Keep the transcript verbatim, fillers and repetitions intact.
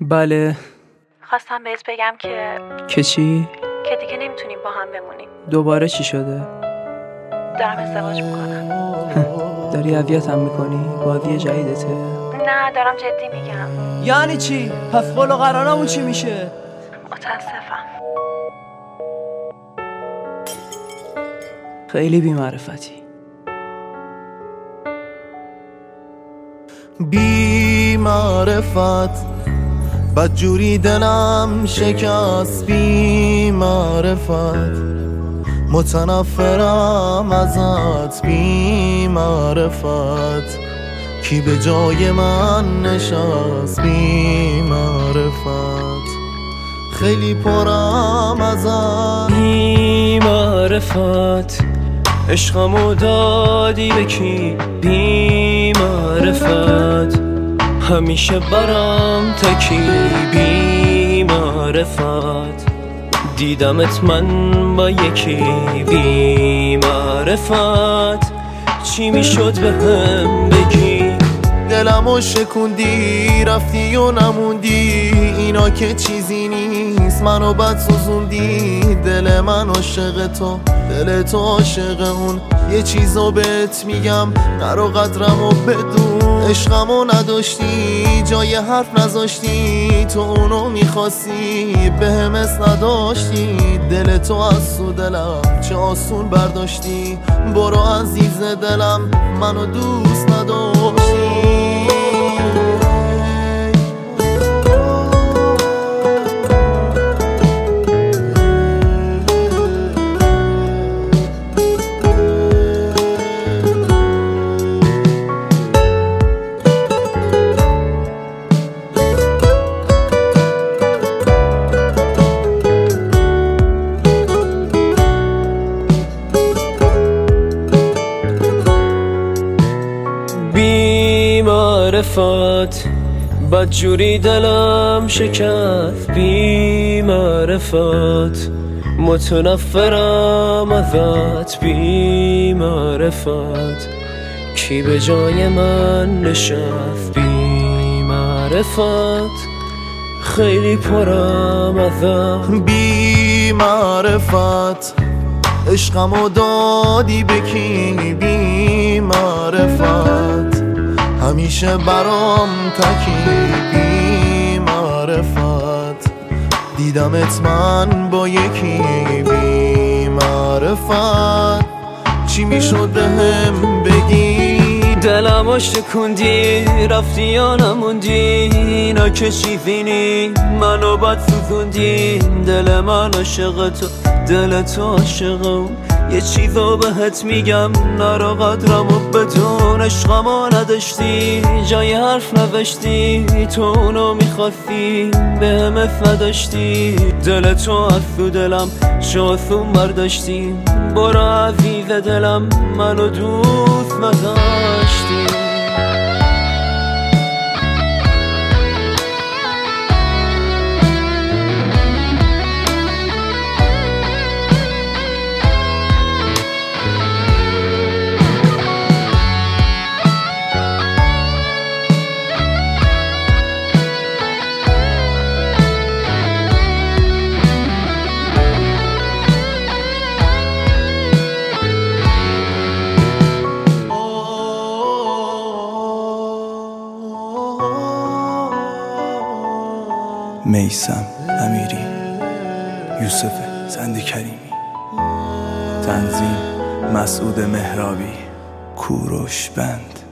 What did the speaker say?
بله. خواستم بهت بگم که که چی؟ که دیگه نمیتونیم با هم بمونیم. دوباره چی شده؟ دارم ازدواج میکنم. داری اذیتم میکنی؟ بازی جدیدته؟ نه دارم جدی میگم. یعنی چی؟ پس قول و قرارمون چی میشه؟ متاسفم. خیلی بی‌معرفتی. بی معرفت بدجوری دلم شکست، بی معرفت متنفرم ازت، بی معرفت کی به جای من نشست، بی معرفت خیلی پرم ازت، بی معرفت عشقمو دادی به کی، بی معرفت همیشه برام تکی، بی معرفت دیدمت من با یکی، بی معرفت چی میشد به هم بگی؟ دلمو شکوندی رفتی و نموندی، اینا که چیزی نیست منو بد سوزوندی. دل من عاشق تو، دل تو عاشق اون، یه چیزو بهت میگم نرو قدرمو بدون. عشقمو نداشتی جای حرف نذاشتی، تو اونو میخواستی به هم اس نداشتی. دل تو از تو دلم چه آسون برداشتی، برو عزیز دلم منو دوست نداشتی. بی معرفت بدجوری دلم شکست، بی معرفت متنفرم ازت، بی معرفت کی به جای من نشست، بی معرفت خیلی پرم ازت، بی معرفت عشقمو دادی به کی، بی معرفت همیشه برام تکی، بی معرفت دیدمت من با یکی، بی معرفت چی میشد به هم بگی؟ دلمو شکوندی رفتی یا نموندی، اینا که چیزی نی منو بد سوزوندی. دل من عاشق تو، دل تو عاشق اون، یه چیزو بهت میگم نرو قدرمو بدون. عشقمو نداشتی جای حرف نوشتی، تو اونو میخواستی به هم اس نداشتی. دل تو از تو دلم چه آسون برداشتی، برو عزیز دلم منو دوست نداشتی. میثم امیری، یوسف زنده کریمی، تنظیم مسعود مهرابی، کوروش بند.